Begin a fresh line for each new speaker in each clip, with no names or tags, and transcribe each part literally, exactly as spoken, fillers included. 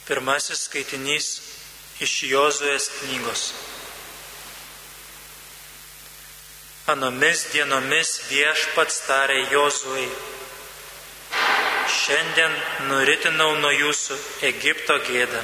Pirmasis skaitinys iš Jozuės knygos. Anomis dienomis Viešpats tarė Jozuei: šiandien nuritinau nuo jūsų Egipto gėdą.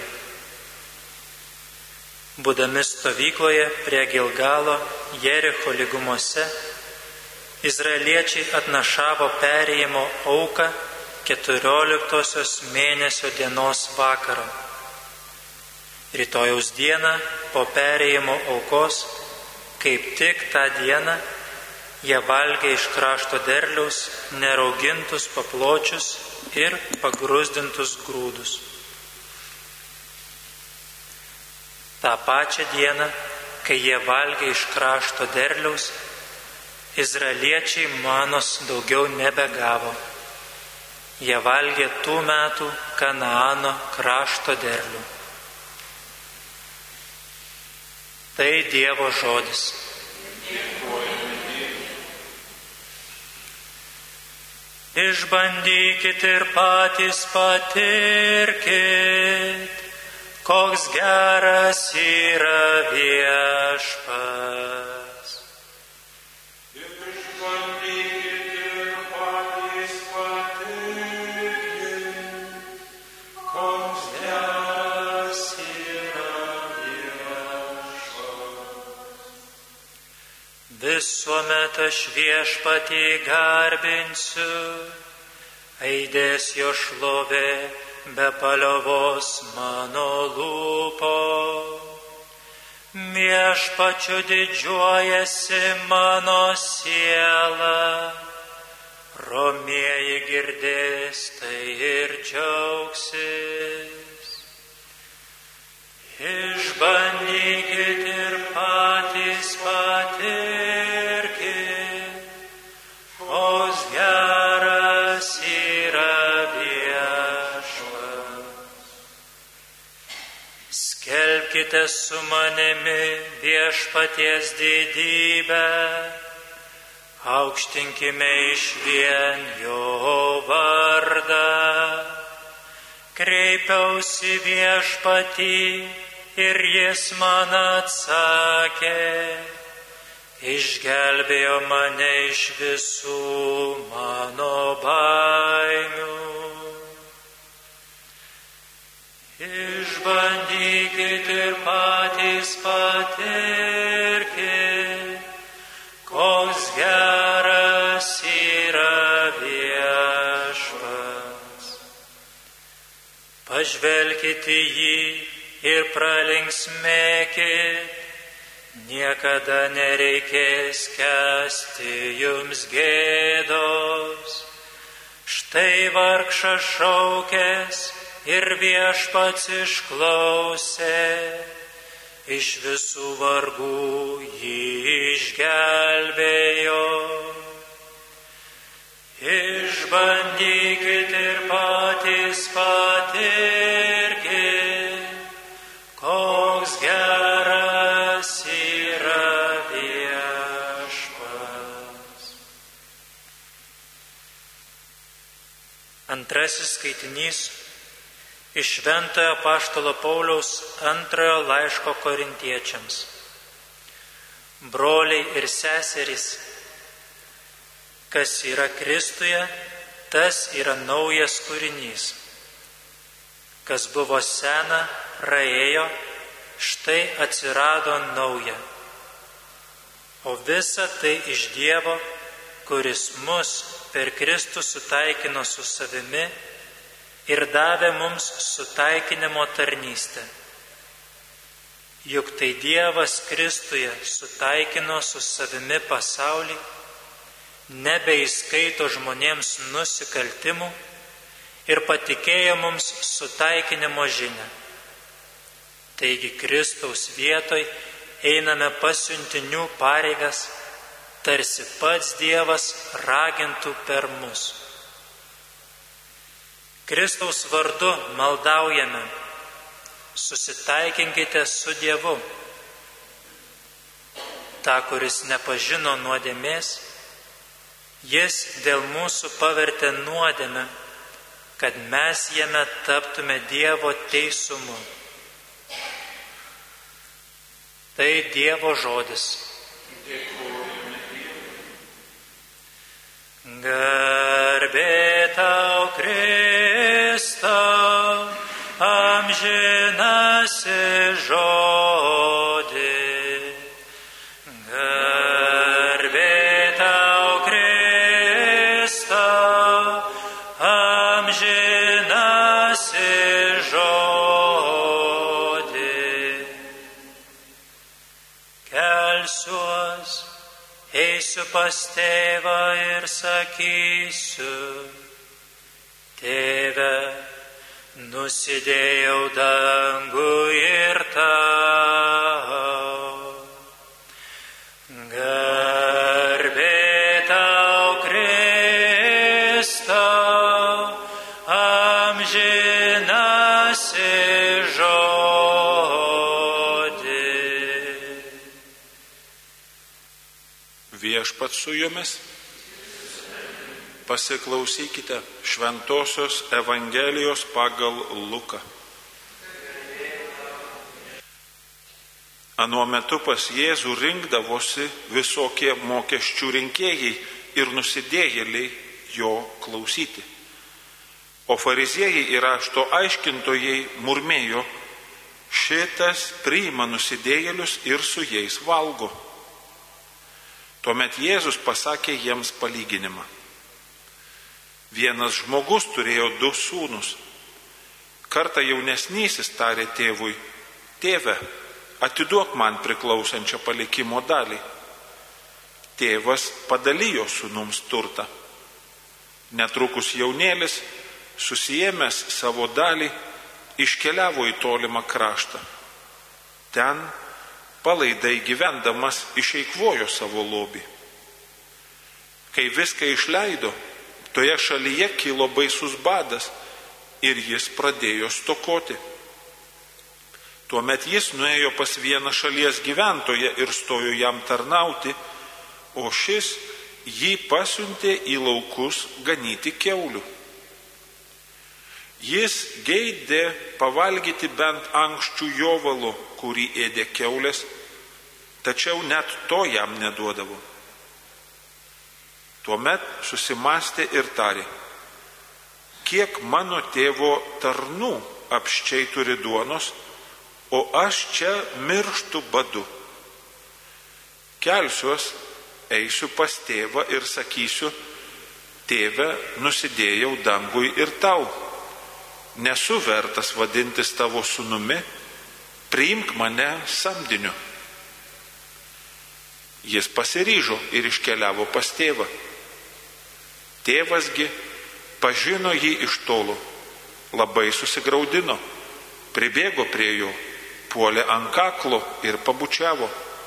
Būdami stovykloje prie Gilgalo Jericho lygumose, izraeliečiai atnašavo perėjimo auką keturioliktosios mėnesio dienos vakarą. Rytojaus dieną po perėjimo aukos, kaip tik tą dieną, jie valgė iš krašto derliaus neraugintus papločius ir pagrūzdintus grūdus. Ta pačia diena, kai jie valgė iš krašto derliaus, izraeliečiai manos daugiau nebegavo. Jie valgė tų metų Kanaano krašto derlių. Tai Dievo žodis. Išbandykit ir patys patirkit, koks geras yra Viešpats. Visuomet aš Viešpatį garbinsiu, aidės jo šlovė be paliovos mano lūpo. Viešpačiu didžiuojasi mano siela, romieji girdės tai ir džiaugsis. Išbandykit ir patys patirkit, koks geras yra Viešpats. Skelbkite su manimi Viešpaties didybę, aukštinkime išvien jo vardą. Kreipiausi Viešpatį ir jis man atsakė, išgelbėjo mane iš visų mano baimių. Išbandykit ir patys patirkit, koks geras yra Viešpats. Pažvelkit į jį ir pralinksmėkit, niekada nereikės kęsti jums gėdos. Štai vargšas šaukės ir Viešpats išklausė, iš visų vargų jį išgelbėjo. Išbandykit ir patys patirkit, koks geras yra Viešpats. Antrasis skaitinys iš Šventojo apaštalo Pauliaus antrojo laiško Korintiečiams. Broliai ir seserys, kas yra Kristuje, tas yra naujas kūrinys. Kas buvo sena, praėjo, štai atsirado nauja. O visa tai iš Dievo, kuris mus per Kristų sutaikino su savimi ir davė mums sutaikinimo tarnystę. Juk tai Dievas Kristuje sutaikino su savimi pasaulį, nebeįskaito žmonėms nusikaltimų ir patikėjo mums sutaikinimo žinią. Taigi Kristaus vietoj einame pasiuntinių pareigas, tarsi pats Dievas ragintų per mus. Kristaus vardu maldaujame: susitaikinkite su Dievu. Ta, kuris nepažino nuodėmės, Jis dėl mūsų pavertė nuodėmę, kad mes jame taptume Dievo teisumu. Tai Dievo žodis. Garbė tau, Kristau, amžinasis žodį. Garbė tau, Kristau, amžinasis žodį. Kelsiuos, eisiu pas tėvą ir sakysiu: Tėve, nusidėjau dangų ir tau. Garbė tau, Kristau, amžinasis žodį.
Viešpats su jumis. Pasiklausykite Šventosios Evangelijos pagal Luką. Anuo metu pas Jėzų rinkdavosi visokie mokesčių rinkėjai ir nusidėjėliai jo klausyti. O fariziejai ir rašto aiškintojai murmėjo: šitas priima nusidėjėlius ir su jais valgo. Tuomet Jėzus pasakė jiems palyginimą. Vienas žmogus turėjo du sūnus. Kartą jaunesnysis tarė tėvui: Tėve, atiduok man priklausančią palikimo dalį. Tėvas padalijo sūnums turtą. Netrukus jaunėlis, susiėmęs savo dalį, iškeliavo į tolimą kraštą. Ten, palaidai gyvendamas, išeikvojo savo lobį. Kai viską išleido, toje šalyje kilo baisus badas ir jis pradėjo stokoti. Tuomet jis nuėjo pas vieną šalies gyventoją ir stojo jam tarnauti, o šis jį pasiuntė į laukus ganyti kiaulių. Jis geidė pavalgyti bent ankščių jovalo, kurį ėdė kiaulės, tačiau net to jam neduodavo. Tuomet susimastė ir tarė: kiek mano tėvo tarnų apsčiai turi duonos, o aš čia mirštu badu. Kelsiuos, eisiu pas tėvą ir sakysiu: Tėve, nusidėjau dangui ir tau. Nesu vertas vadintis tavo sūnumi, priimk mane samdiniu. Jis pasiryžo ir iškeliavo pas tėvą. Tėvasgi pažino jį iš tolo, labai susigraudino, pribėgo prie jo, puolė ant kaklo ir pabučiavo.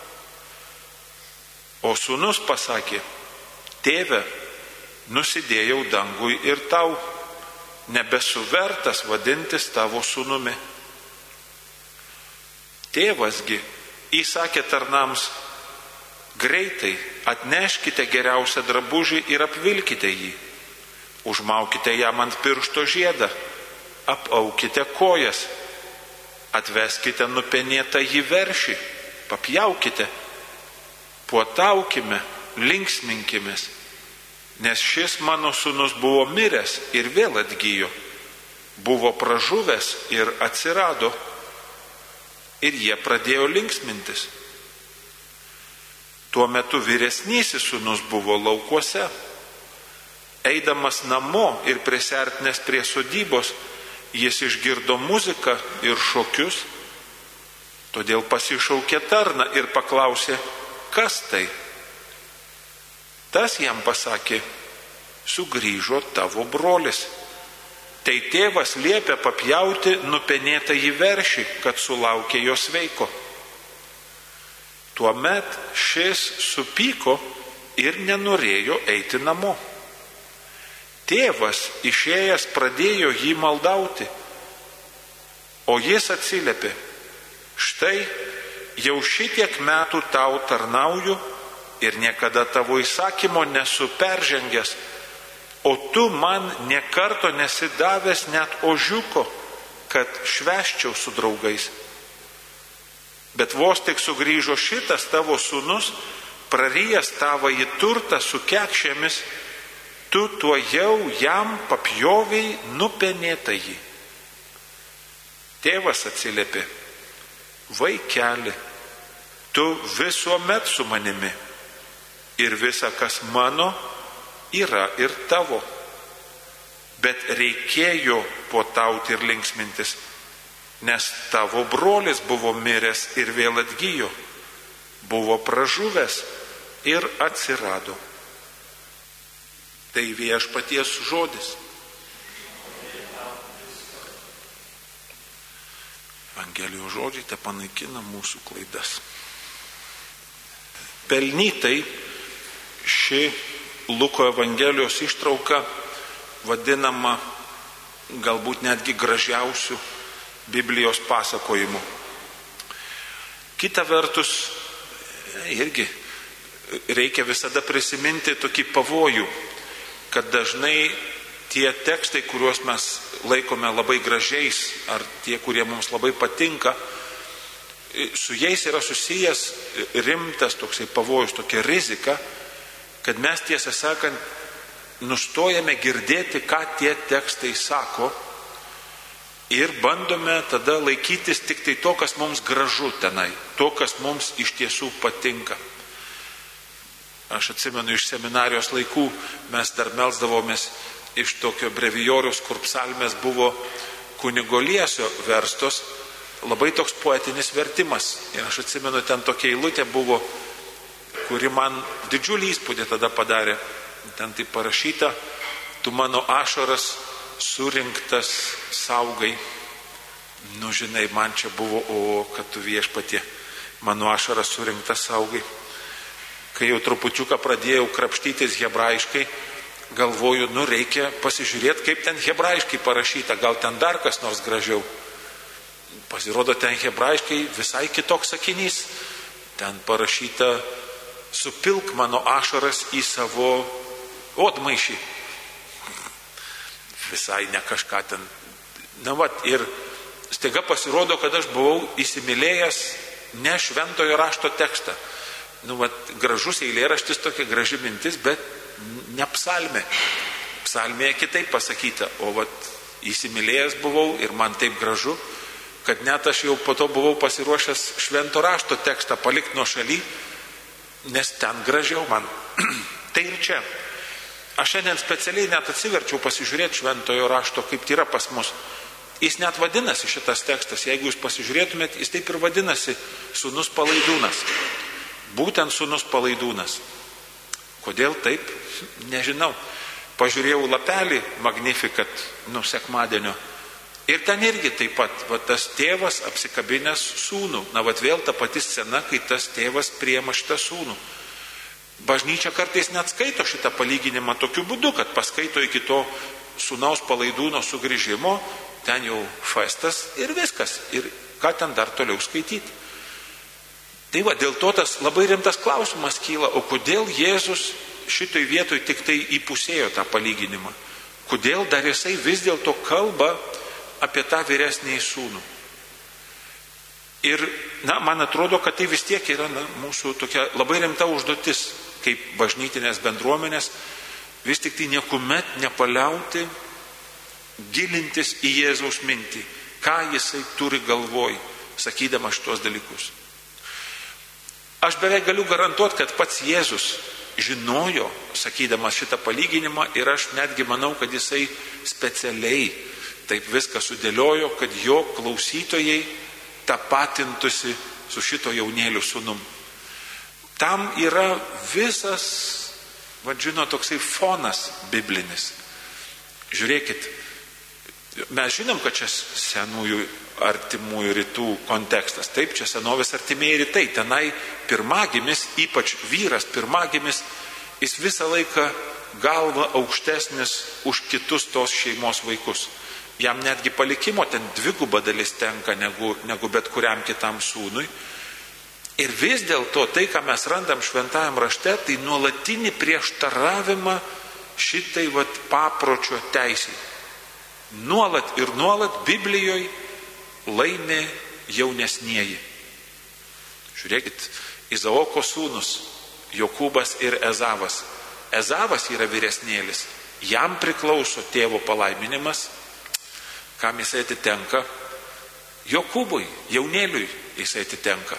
O sūnus pasakė: Tėve, nusidėjau dangui ir tau, nebesu vertas vadintis tavo sūnumi. Tėvasgi įsakė tarnams: greitai atneškite geriausią drabužį ir apvilkite jį, užmaukite jam ant piršto žiedą, apaukite kojas, atveskite nupenėtą jį veršį, papjaukite, puotaukime, linksminkimės, nes šis mano sūnus buvo miręs ir vėl atgijo, buvo pražuvęs ir atsirado, ir jie pradėjo linksmintis. Tuo metu vyresnysis sūnus buvo laukuose. Eidamas namo ir prisiartinęs prie sodybos, jis išgirdo muziką ir šokius, todėl pasišaukė tarną ir paklausė: kas tai? Tas jam pasakė: sugrįžo tavo brolis. Tai tėvas liepė papjauti nupenėtą jį veršį, kad sulaukė jo sveiko. Tuomet šis supyko ir nenorėjo eiti namo. Tėvas išėjęs pradėjo jį maldauti, o jis atsiliepė: štai jau šitiek metų tau tarnauju ir niekada tavo įsakymo nesu peržengęs, o tu man niekarto nesidavęs net ožiuko, kad švęsčiau su draugais. Bet vos tik sugrįžo šitas tavo sūnus, prarijęs tavąjį turtą su kekšėmis, tu tuo jau jam papjoviai nupenėtąjį. Tėvas atsiliepė, vaikeli, tu visuomet su manimi ir visa, kas mano, yra ir tavo. Bet reikėjo puotauti ir linksmintis, nes tavo brolis buvo miręs ir vėl atgijo, buvo pražuvęs ir atsirado. Tai viešpaties žodis. Evangelijos žodžiai te panaikina mūsų klaidas. Pelnytai ši Luko Evangelijos ištrauka vadinama galbūt netgi gražiausių Biblijos pasakojimų. Kita vertus, irgi reikia visada prisiminti tokį pavojų, kad dažnai tie tekstai, kuriuos mes laikome labai gražiais, ar tie, kurie mums labai patinka, su jais yra susijęs rimtas toksai pavojus, tokia rizika, kad mes tiesą sakant nustojame girdėti, ką tie tekstai sako, ir bandome tada laikytis tik tai to, kas mums gražu tenai, to, kas mums iš tiesų patinka. Aš atsimenu iš seminarijos laikų, mes dar melsdavomės iš tokio brevijoriaus, kur psalmės buvo kunigo Liesio verstos, labai toks poetinis vertimas. Ir aš atsimenu, ten tokia eilutė buvo, kuri man didžiulį įspūdį tada padarė. Ten tai parašyta, tu mano ašaras surinktas saugai. Nu, žinai, man čia buvo, o kad tu viešpatie, mano ašaras surinktas saugai. Kai jau trupučiuką pradėjau krapštytis hebrajiškai, galvoju, nu reikia pasižiūrėti, kaip ten hebrajiškai parašyta, gal ten dar kas nors gražiau. Pasirodo, ten hebrajiškai visai kitoks sakinys. Ten parašyta, supilk mano ašaras į savo odmaišį. Visai ne kažką ten. Na vat, ir staiga pasirodo, kad aš buvau įsimylėjęs ne šventojo rašto tekstą. Nu, vat, gražus eilėraštis, tokia graži mintis, bet ne psalmė. Psalmėje kitaip pasakyta, o vat, įsimylėjęs buvau ir man taip gražu, kad net aš jau po to buvau pasiruošęs švento rašto tekstą palikti nuo šaly, nes ten gražiau man. Tai ir čia. Aš šiandien specialiai net atsiverčiau pasižiūrėti šventojo rašto, kaip tai yra pas mus. Jis net vadinasi šitas tekstas, jeigu jūs pasižiūrėtumėt, jis taip ir vadinasi sūnus palaidūnas. Būtent sūnus palaidūnas. Kodėl taip? Nežinau. Pažiūrėjau lapelį Magnificat, nu, sekmadienio. Ir ten irgi taip pat, va, tas tėvas apsikabinęs sūnų. Na, va, vėl ta pati scena, kai tas tėvas priema šitą sūnų. Bažnyčia kartais net skaito šitą palyginimą tokiu būdu, kad paskaito iki to sūnaus palaidūno sugrįžimo, ten jau festas ir viskas. Ir ką ten dar toliau skaityti. Tai va, dėl to tas labai rimtas klausimas kyla, o kodėl Jėzus šitoj vietoj tik tai įpusėjo tą palyginimą? Kodėl dar jisai vis dėlto kalba apie tą vyresnįjį sūnų? Ir, na, man atrodo, kad tai vis tiek yra, na, mūsų tokia labai rimta užduotis, kaip bažnytinės bendruomenės, vis tik tai niekuomet nepaliauti gilintis į Jėzaus mintį, ką jisai turi galvoj, sakydamas šitos dalykus. Aš beveik galiu garantuoti, kad pats Jėzus žinojo, sakydamas šitą palyginimą, ir aš netgi manau, kad jisai specialiai taip viską sudėliojo, kad jo klausytojai tapatintųsi su šito jaunėliu sūnum. Tam yra visas, vadžino, toksai fonas biblinis. Žiūrėkit, mes žinom, kad čia senųjų artimųjų rytų kontekstas. Taip, čia senovės artimieji rytai. Tenai pirmagimis, ypač vyras pirmagimis, jis visą laiką galva aukštesnis už kitus tos šeimos vaikus. Jam netgi palikimo ten dviguba dalis tenka negu, negu bet kuriam kitam sūnui. Ir vis dėlto tai, ką mes randam šventajam rašte, tai nuolatinį prieštaravimą šitai vat papročio teisiai. Nuolat ir nuolat Biblijoje laimi jaunesnieji. Žiūrėkit, Izaoko sūnus, Jokūbas ir Ezavas. Ezavas yra vyresnėlis, jam priklauso tėvo palaiminimas, kam jisai atitenka. Jokūbui, jaunėliui jisai atitenka.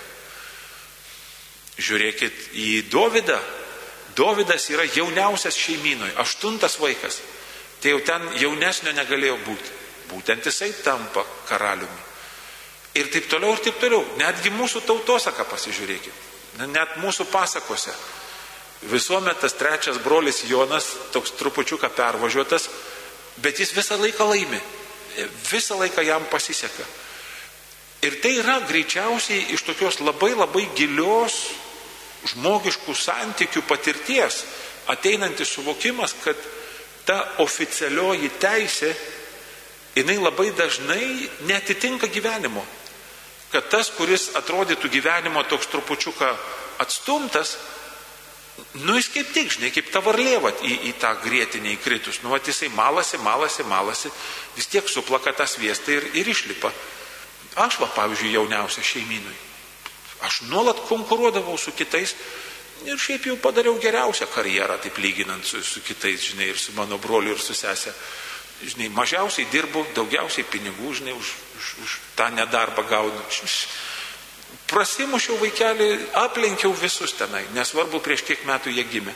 Žiūrėkit į Dovydą. Dovydas yra jauniausias šeimynoj, aštuntas vaikas. Tai jau ten jaunesnio negalėjo būti. Būtent jisai tampa karaliumi. Ir taip toliau, ir taip toliau. Netgi mūsų tautosaką pasižiūrėkit. Net mūsų pasakose. Visuomet tas trečias brolis Jonas, toks trupučiuką pervažiuotas, bet jis visą laiką laimi. Visą laiką jam pasiseka. Ir tai yra greičiausiai iš tokios labai labai gilios žmogiškų santykių patirties ateinantis suvokimas, kad ta oficialioji teisė, jinai labai dažnai netitinka gyvenimo. Kad tas, kuris atrodytų gyvenimo toks trupučiuką atstumtas, nu jis kaip tik, žinai, kaip ta varlėvat į, į tą grėtinę įkritus. Nu, vat jisai malasi, malasi, malasi, vis tiek suplaka tą sviestą ir, ir išlipa. Aš, va, pavyzdžiui, jauniausia šeimynui. Aš nuolat konkuruodavau su kitais ir šiaip jau padariau geriausią karjerą, taip lyginant su, su kitais, žinai, ir su mano broliu, ir su sesė. Žinai, mažiausiai dirbu, daugiausiai pinigų, žinai, už, už, už tą nedarbą gaunu. Prasimušiau vaikelį, aplenkiau visus tenai, nesvarbu prieš kiek metų jie gimė.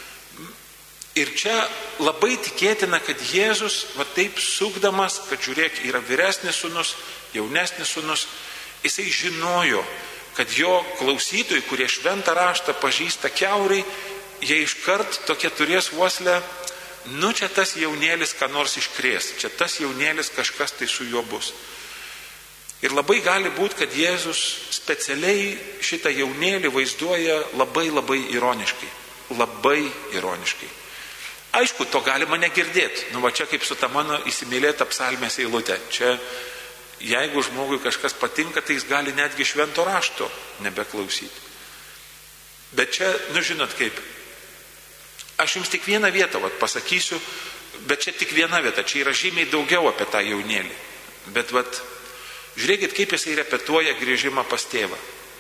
Ir čia labai tikėtina, kad Jėzus, va taip sukdamas, kad žiūrėk, yra vyresnis sūnus, jaunesnis sūnus, jisai žinojo, kad jo klausytojai, kurie šventą raštą pažįsta kiaurai, jie iškart tokie turės uoslę, nu čia tas jaunėlis ką nors iškrės, čia tas jaunėlis kažkas tai su juo bus. Ir labai gali būti, kad Jėzus specialiai šitą jaunėlį vaizduoja labai labai ironiškai. Labai ironiškai. Aišku, to galima negirdėti. Nu va čia kaip su ta mano įsimylėta psalmės eilutė. Čia jeigu žmogui kažkas patinka, tai jis gali netgi švento rašto nebeklausyti. Bet čia, nu žinot kaip, aš jums tik vieną vietą vat, pasakysiu, bet čia tik viena vieta, čia yra žymiai daugiau apie tą jaunėlį. Bet vat, žiūrėkit, kaip jisai repetuoja grįžimą pas tėvą.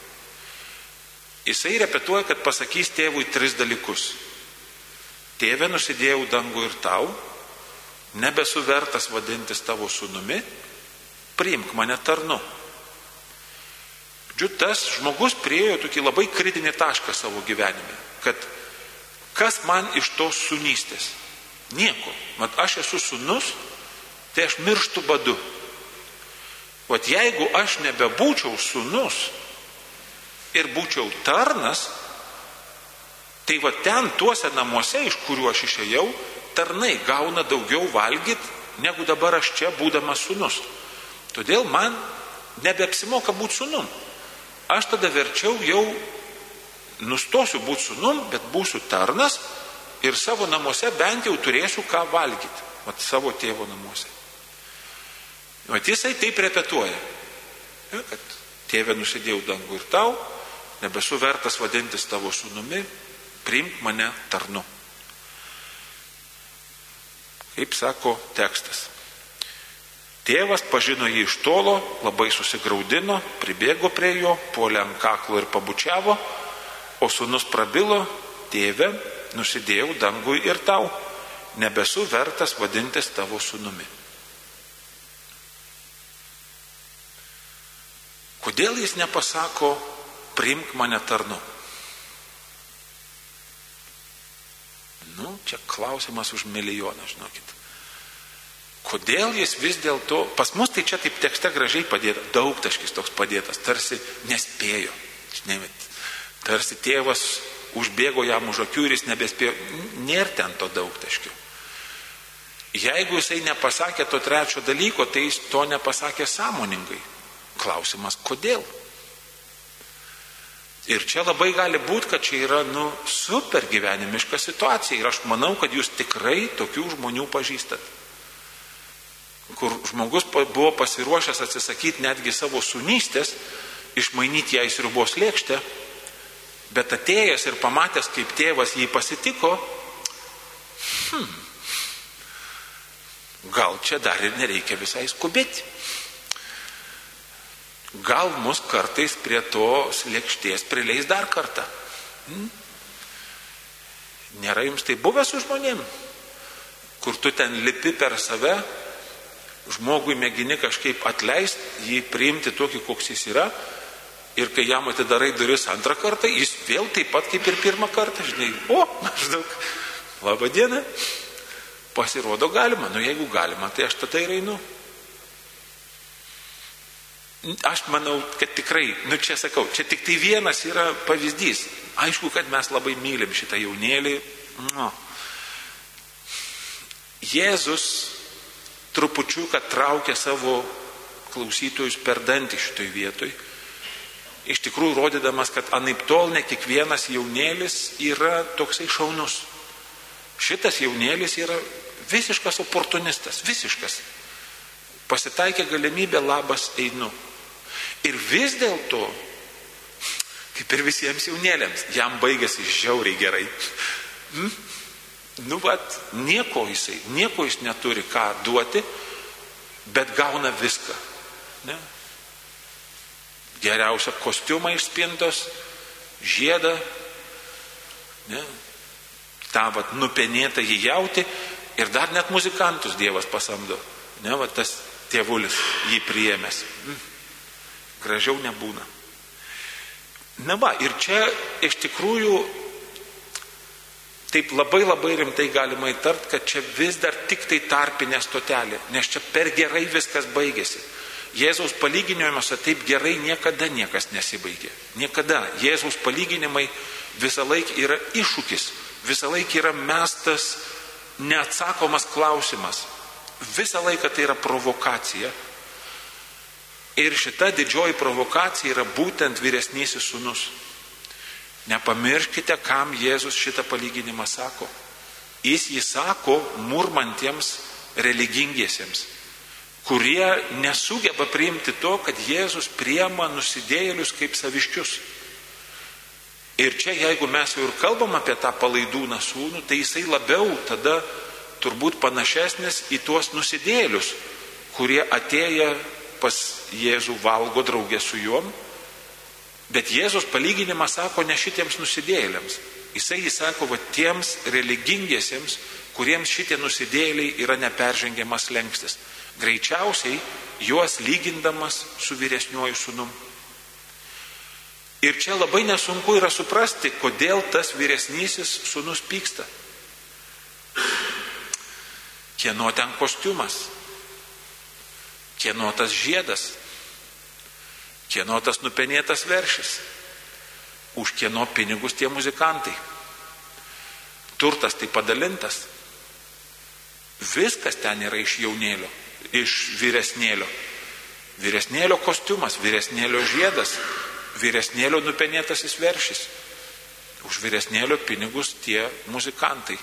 Jisai repetuoja, kad pasakys tėvui tris dalykus. Tėve, nusidėjau dangų ir tau, nebesu vertas vadintis tavo sūnumi, priimk mane tarnu. Džiu, tas žmogus priėjo tokį labai kritinį tašką savo gyvenime, kad kas man iš tos sūnystės? Nieko. Mat aš esu sūnus, tai aš mirštu badu. Vat jeigu aš nebebūčiau sūnus ir būčiau tarnas, tai va ten tuose namuose, iš kuriuo aš išėjau, tarnai gauna daugiau valgyti, negu dabar aš čia būdamas sūnus. Todėl man nebeapsimoka būti sūnum. Aš tada verčiau jau nustosiu būti sūnum, bet būsiu tarnas ir savo namuose bent jau turėsiu ką valgyti. Vat savo tėvo namuose. Vat jisai taip repetuoja. Ja, kad tėve, nusidėjau dangų ir tau, nebesu vertas vadintis tavo sūnumi, priimk mane tarnu. Kaip sako tekstas. Tėvas pažino jį iš tolo, labai susigraudino, pribėgo prie jo, puolė ant kaklo ir pabučiavo, o sūnus prabilo, tėve, nusidėjau dangui ir tau, nebesu vertas vadintis tavo sūnumi. Kodėl jis nepasako, priimk mane tarnu? Nu, čia klausimas už milijoną, žinokit. Kodėl jis vis dėlto, pas mus tai čia taip tekste gražiai padėta, daugtaškis toks padėtas, tarsi nespėjo. Žinai, tarsi tėvas užbėgo jam už akių ir jis nebespėjo. Nėra ten to daugtaškio. Jeigu jisai nepasakė to trečio dalyko, tai jis to nepasakė sąmoningai. Klausimas, kodėl? Ir čia labai gali būti, kad čia yra nu, super gyvenimiška situacija. Ir aš manau, kad jūs tikrai tokių žmonių pažįstat. Kur žmogus buvo pasiruošęs atsisakyti netgi savo sūnystės, išmainyti ją į sriubos lėkštę, bet atėjęs ir pamatęs, kaip tėvas jį pasitiko, hmm, gal čia dar ir nereikia visai skubėti. Gal mus kartais prie tos lėkštės prileis dar kartą. Hmm? Nėra jums tai buvę su žmonėm, kur tu ten lipi per save, žmogui mėgini kažkaip atleisti, jį priimti tokį, koks jis yra, ir kai jam atidarai duris antrą kartą, jis vėl taip pat kaip ir pirmą kartą, žinai, o, maždaug, laba diena, pasirodo galima, nu jeigu galima, tai aš tada ir einu. Aš manau, kad tikrai, nu čia sakau, čia tik tai vienas yra pavyzdys. Aišku, kad mes labai mylim šitą jaunėlį. No. Jėzus trupučiuką traukia savo klausytojus per dantį šitoj vietoj. Iš tikrųjų, rodydamas, kad anaiptol ne kiekvienas jaunėlis yra toksai šaunus. Šitas jaunėlis yra visiškas oportunistas, visiškas. Pasitaikė galimybė, labas, einu. Ir vis dėlto, kaip ir visiems jaunėliams, jam baigėsi žiauriai gerai. Hmm? Nu, vat, nieko jisai, nieko jis neturi ką duoti, bet gauna viską. Ne? Geriausią kostiumą iš spintos, žiedą, ne? tą vat, nupenėtą jį jauti ir dar net muzikantus Dievas pasamdo. Ne, vat, tas tėvulis jį priėmęs. Hmm. Gražiau nebūna. Na va, ir čia iš tikrųjų taip labai labai rimtai galima įtart, kad čia vis dar tik tai tarpinė stotelė, nes čia per gerai viskas baigėsi. Jėzaus palyginimuose taip gerai niekada niekas nesibaigė. Niekada. Jėzaus palyginimai visą laiką yra iššūkis, visą laiką yra mestas neatsakomas klausimas. Visą laiką tai yra provokacija. Ir šita didžioji provokacija yra būtent vyresnysis sūnus. Nepamirškite, kam Jėzus šitą palyginimą sako. Jis jį sako murmantiems religingiesiems, kurie nesugeba priimti to, kad Jėzus priima nusidėjėlius kaip saviškius. Ir čia, jeigu mes jau ir kalbam apie tą palaidūną sūnų, tai jisai labiau tada turbūt panašesnis į tuos nusidėjėlius, kurie atėję pas Jėzų valgo draugė su juom, bet Jėzus palyginimą sako ne šitiems nusidėjėliams. Jisai jis sako va tiems religingiesiems, kuriems šitie nusidėjėliai yra neperžengiamas slengstis. Greičiausiai juos lygindamas su vyresniuoju sūnum. Ir čia labai nesunku yra suprasti, kodėl tas vyresnysis sūnus pyksta. Kieno ten kostiumas? Kieno tas žiedas? Kieno tas nupenėtas veršis? Už kieno pinigus tie muzikantai? Turtas tai padalintas. Viskas ten yra iš jaunėlio, iš vyresnėlio. Vyresnėlio kostiumas, vyresnėlio žiedas, vyresnėlio nupenėtasis veršis. Už vyresnėlio pinigus tie muzikantai.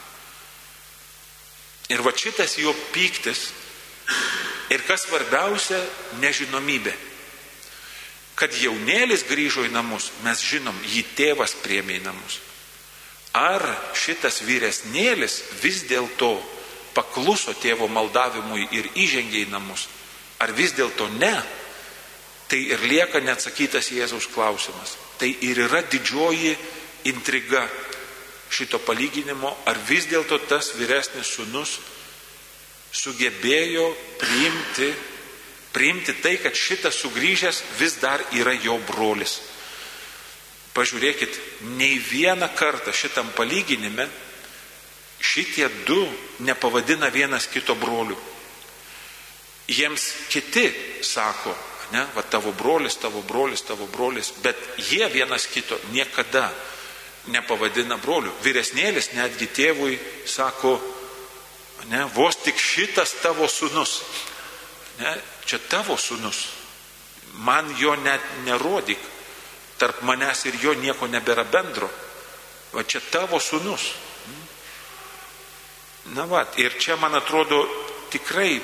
Ir va šitas jo pyktis ir kas svarbiausia, nežinomybė. Kad jaunėlis grįžo į namus, mes žinom, jį tėvas priėmė į namus. Ar šitas vyresnėlis vis dėlto pakluso tėvo maldavimui ir įžengė į namus, ar vis dėlto ne, tai ir lieka neatsakytas Jėzaus klausimas. Tai ir yra didžioji intriga šito palyginimo, ar vis dėlto tas vyresnis sūnus sugebėjo priimti, priimti tai, kad šitas sugrįžęs vis dar yra jo brolis. Pažiūrėkit, nei vieną kartą šitam palyginime šitie du nepavadina vienas kito broliu. Jiems kiti sako, ne, va tavo brolis, tavo brolis, tavo brolis, bet jie vienas kito niekada nepavadina broliu. Vyresnėlis netgi tėvui sako, ne, vos tik šitas tavo sūnus. Ne, čia tavo sūnus. Man jo net nerodyk. Tarp manęs ir jo nieko nebėra bendro. Va čia tavo sūnus. Na va, ir čia man atrodo tikrai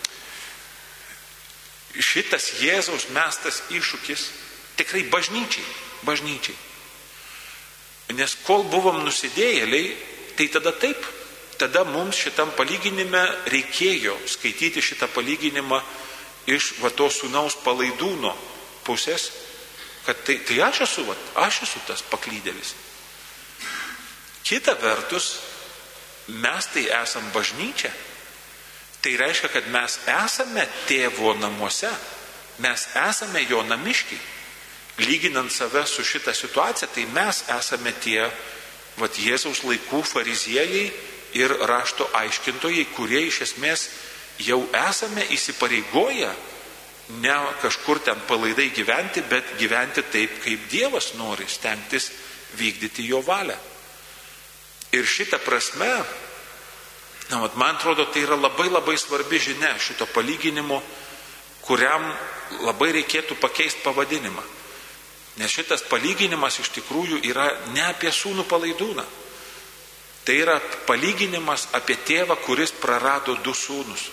šitas Jėzaus mestas iššūkis tikrai bažnyčiai, bažnyčiai. Nes kol buvom nusidėjėliai, tai tada taip, tada mums šitam palyginime reikėjo skaityti šitą palyginimą iš va to sūnaus palaidūno pusės, kad tai, tai aš esu, va, aš esu tas paklydėlis. Kita vertus, mes tai esam bažnyčia. Tai reiškia, kad mes esame tėvo namuose, mes esame jo namiškiai. Lyginant save su šitą situaciją, tai mes esame tie vat, Jėzaus laikų fariziejai ir rašto aiškintojai, kurie iš esmės jau esame įsipareigoję ne kažkur ten palaidai gyventi, bet gyventi taip, kaip Dievas nori, stengtis vykdyti jo valią. Ir šitą prasme, na, vat, man atrodo, tai yra labai labai svarbi žinia šito palyginimo, kuriam labai reikėtų pakeisti pavadinimą. Nes šitas palyginimas iš tikrųjų yra ne apie sūnų palaidūną. Tai yra palyginimas apie tėvą, kuris prarado du sūnus.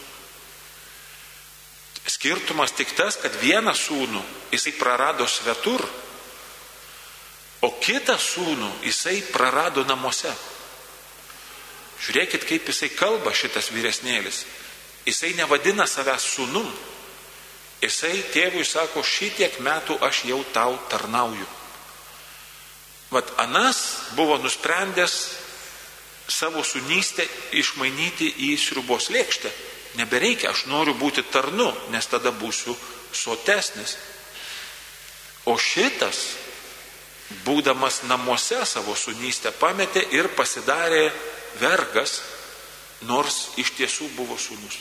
Skirtumas tik tas, kad vieną sūnų jisai prarado svetur, o kitą sūnų jisai prarado namuose. Žiūrėkit, kaip jisai kalba šitas vyresnėlis. Jisai nevadina savęs sūnum. Jisai tėvui sako, šitiek metų aš jau tau tarnauju. Vat anas buvo nusprendęs savo sūnystę išmainyti į sriubos lėkštę. Nebereikia, aš noriu būti tarnu, nes tada būsiu sotesnis. O šitas, būdamas namuose savo sūnystę, pametė ir pasidarė vergas, nors iš tiesų buvo sūnus.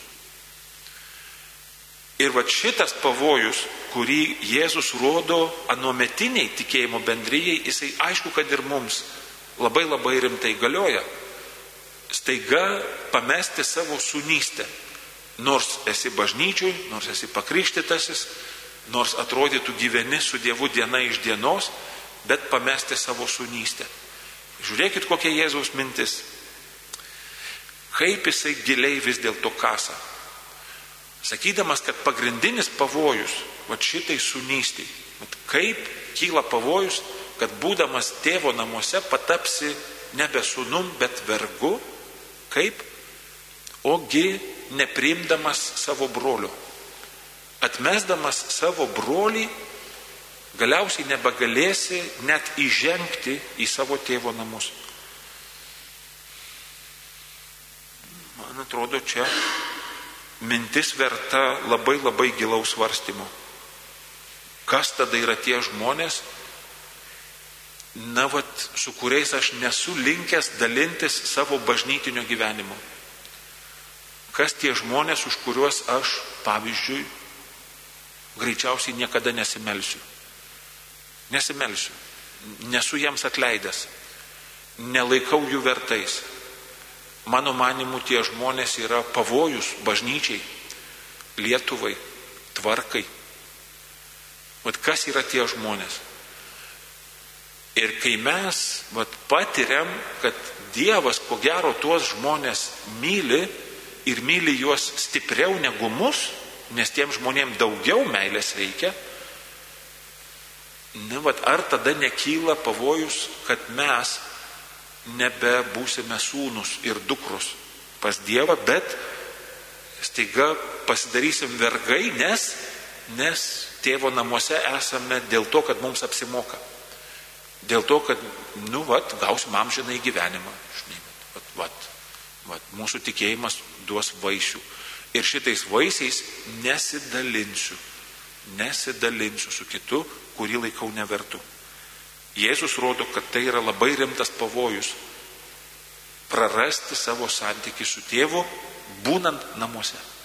Ir va šitas pavojus, kurį Jėzus rodo anuometiniai tikėjimo bendrijai, jisai aišku, kad ir mums labai labai rimtai galioja. Staiga pamesti savo sūnystę. Nors esi bažnyčiui, nors esi pakrikštytasis, nors atrodytų gyveni su Dievu diena iš dienos, bet pamesti savo sūnystę. Žiūrėkit, kokia Jėzaus mintis. Kaip jisai giliai vis dėlto kasa. Sakydamas, kad pagrindinis pavojus, va šitai sūnystei, kaip kyla pavojus, kad būdamas tėvo namuose patapsi nebe sūnum, bet vergu, kaip, ogi nepriimdamas savo brolio. Atmesdamas savo brolį, galiausiai nebegalėsi net įžengti į savo tėvo namus. Man atrodo, čia mintis verta labai labai gilaus svarstymo. Kas tada yra tie žmonės, na, vat, su kuriais aš nesu linkęs dalintis savo bažnytinio gyvenimo? Kas tie žmonės, už kuriuos aš, pavyzdžiui, greičiausiai niekada nesimelsiu? Nesimelsiu. Nesu jiems atleidęs. Nelaikau jų vertais. Mano manimu, tie žmonės yra pavojus bažnyčiai, Lietuvai, tvarkai. Vat kas yra tie žmonės? Ir kai mes vat, patiriam, kad Dievas ko gero tuos žmonės myli ir myli juos stipriau negu mus, nes tiem žmonėm daugiau meilės reikia, ne, vat, ar tada nekyla pavojus, kad mes nebebūsime sūnus ir dukrus pas Dievą, bet staiga pasidarysim vergai, nes, nes tėvo namuose esame dėl to, kad mums apsimoka. Dėl to, kad, nu, vat, gausim amžinai gyvenimą. Žinai, vat, vat, vat, mūsų tikėjimas duos vaisių. Ir šitais vaisiais nesidalinsiu. Nesidalinsiu su kitu, kurį laikau nevertu. Jėzus rodo, kad tai yra labai rimtas pavojus prarasti savo santykį su tėvu, būnant namuose.